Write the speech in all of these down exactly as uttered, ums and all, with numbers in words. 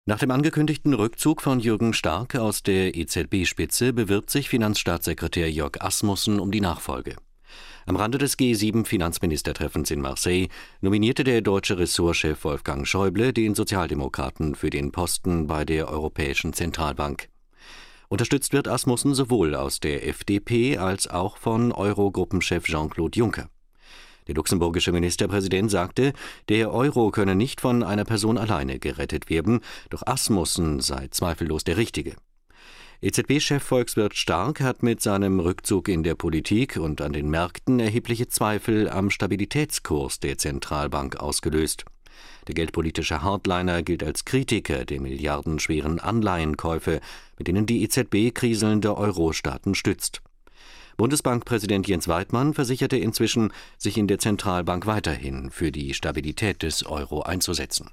Nach dem angekündigten Rückzug von Jürgen Stark aus der E Z B-Spitze bewirbt sich Finanzstaatssekretär Jörg Asmussen um die Nachfolge. Am Rande des G sieben Finanzministertreffens in Marseille nominierte der deutsche Ressortchef Wolfgang Schäuble den Sozialdemokraten für den Posten bei der Europäischen Zentralbank. Unterstützt wird Asmussen sowohl aus der F D P als auch von Eurogruppenchef Jean-Claude Juncker. Der luxemburgische Ministerpräsident sagte, der Euro könne nicht von einer Person alleine gerettet werden, doch Asmussen sei zweifellos der Richtige. E Z B-Chef Volkswirt Stark hat mit seinem Rückzug in der Politik und an den Märkten erhebliche Zweifel am Stabilitätskurs der Zentralbank ausgelöst. Der geldpolitische Hardliner gilt als Kritiker der milliardenschweren Anleihenkäufe, mit denen die E Z B kriselnde Euro-Staaten stützt. Bundesbankpräsident Jens Weidmann versicherte inzwischen, sich in der Zentralbank weiterhin für die Stabilität des Euro einzusetzen.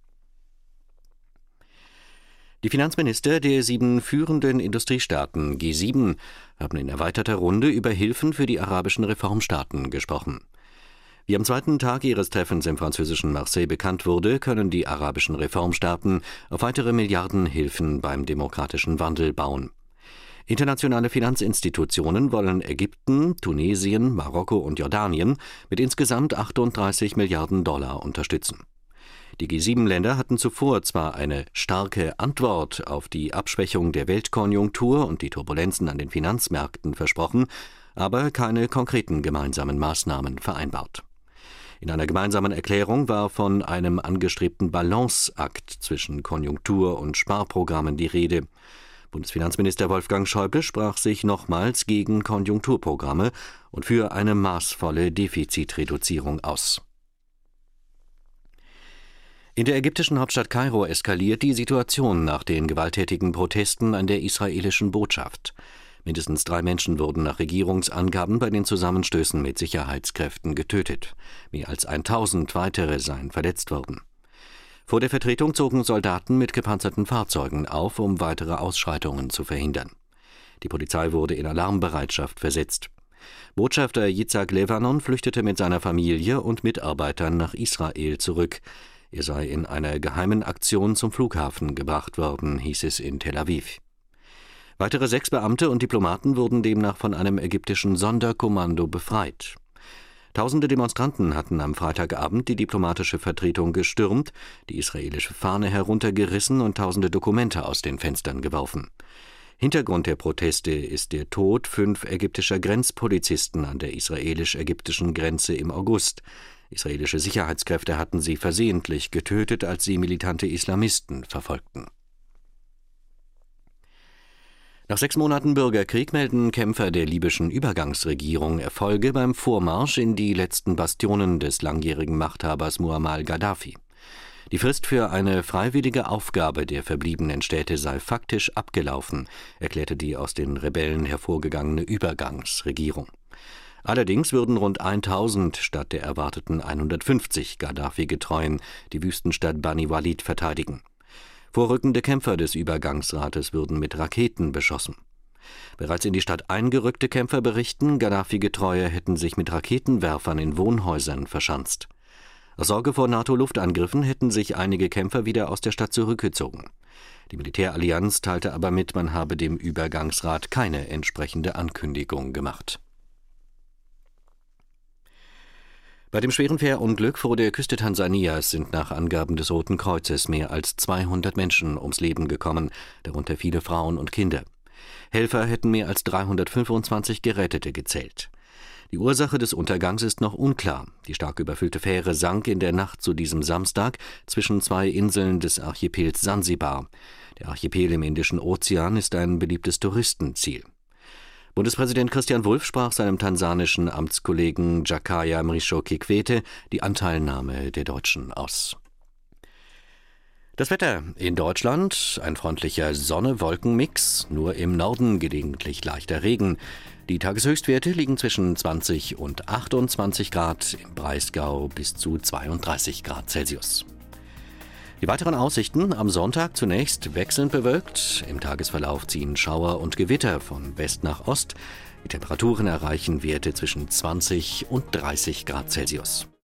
Die Finanzminister der sieben führenden Industriestaaten G sieben haben in erweiterter Runde über Hilfen für die arabischen Reformstaaten gesprochen. Wie am zweiten Tag ihres Treffens im französischen Marseille bekannt wurde, können die arabischen Reformstaaten auf weitere Milliardenhilfen beim demokratischen Wandel bauen. Internationale Finanzinstitutionen wollen Ägypten, Tunesien, Marokko und Jordanien mit insgesamt achtunddreißig Milliarden Dollar unterstützen. Die G sieben Länder hatten zuvor zwar eine starke Antwort auf die Abschwächung der Weltkonjunktur und die Turbulenzen an den Finanzmärkten versprochen, aber keine konkreten gemeinsamen Maßnahmen vereinbart. In einer gemeinsamen Erklärung war von einem angestrebten Balanceakt zwischen Konjunktur- und Sparprogrammen die Rede. Bundesfinanzminister Wolfgang Schäuble sprach sich nochmals gegen Konjunkturprogramme und für eine maßvolle Defizitreduzierung aus. In der ägyptischen Hauptstadt Kairo eskaliert die Situation nach den gewalttätigen Protesten an der israelischen Botschaft. Mindestens drei Menschen wurden nach Regierungsangaben bei den Zusammenstößen mit Sicherheitskräften getötet. Mehr als tausend weitere seien verletzt worden. Vor der Vertretung zogen Soldaten mit gepanzerten Fahrzeugen auf, um weitere Ausschreitungen zu verhindern. Die Polizei wurde in Alarmbereitschaft versetzt. Botschafter Yitzhak Levanon flüchtete mit seiner Familie und Mitarbeitern nach Israel zurück. Er sei in einer geheimen Aktion zum Flughafen gebracht worden, hieß es in Tel Aviv. Weitere sechs Beamte und Diplomaten wurden demnach von einem ägyptischen Sonderkommando befreit. Tausende Demonstranten hatten am Freitagabend die diplomatische Vertretung gestürmt, die israelische Fahne heruntergerissen und tausende Dokumente aus den Fenstern geworfen. Hintergrund der Proteste ist der Tod fünf ägyptischer Grenzpolizisten an der israelisch-ägyptischen Grenze im August. Israelische Sicherheitskräfte hatten sie versehentlich getötet, als sie militante Islamisten verfolgten. Nach sechs Monaten Bürgerkrieg melden Kämpfer der libyschen Übergangsregierung Erfolge beim Vormarsch in die letzten Bastionen des langjährigen Machthabers Muammar Gaddafi. Die Frist für eine freiwillige Aufgabe der verbliebenen Städte sei faktisch abgelaufen, erklärte die aus den Rebellen hervorgegangene Übergangsregierung. Allerdings würden rund tausend statt der erwarteten hundertfünfzig Gaddafi-Getreuen die Wüstenstadt Bani Walid verteidigen. Vorrückende Kämpfer des Übergangsrates würden mit Raketen beschossen. Bereits in die Stadt eingerückte Kämpfer berichten, Gaddafi-Getreue hätten sich mit Raketenwerfern in Wohnhäusern verschanzt. Aus Sorge vor NATO-Luftangriffen hätten sich einige Kämpfer wieder aus der Stadt zurückgezogen. Die Militärallianz teilte aber mit, man habe dem Übergangsrat keine entsprechende Ankündigung gemacht. Bei dem schweren Fährunglück vor der Küste Tansanias sind nach Angaben des Roten Kreuzes mehr als zweihundert Menschen ums Leben gekommen, darunter viele Frauen und Kinder. Helfer hätten mehr als dreihundertfünfundzwanzig Gerettete gezählt. Die Ursache des Untergangs ist noch unklar. Die stark überfüllte Fähre sank in der Nacht zu diesem Samstag zwischen zwei Inseln des Archipels Sansibar. Der Archipel im Indischen Ozean ist ein beliebtes Touristenziel. Bundespräsident Christian Wulff sprach seinem tansanischen Amtskollegen Jakaya Mrisho Kikwete die Anteilnahme der Deutschen aus. Das Wetter in Deutschland: ein freundlicher Sonne-Wolken-Mix, nur im Norden gelegentlich leichter Regen. Die Tageshöchstwerte liegen zwischen zwanzig und achtundzwanzig Grad, im Breisgau bis zu zweiunddreißig Grad Celsius. Die weiteren Aussichten: am Sonntag zunächst wechselnd bewölkt, im Tagesverlauf ziehen Schauer und Gewitter von West nach Ost. Die Temperaturen erreichen Werte zwischen zwanzig und dreißig Grad Celsius.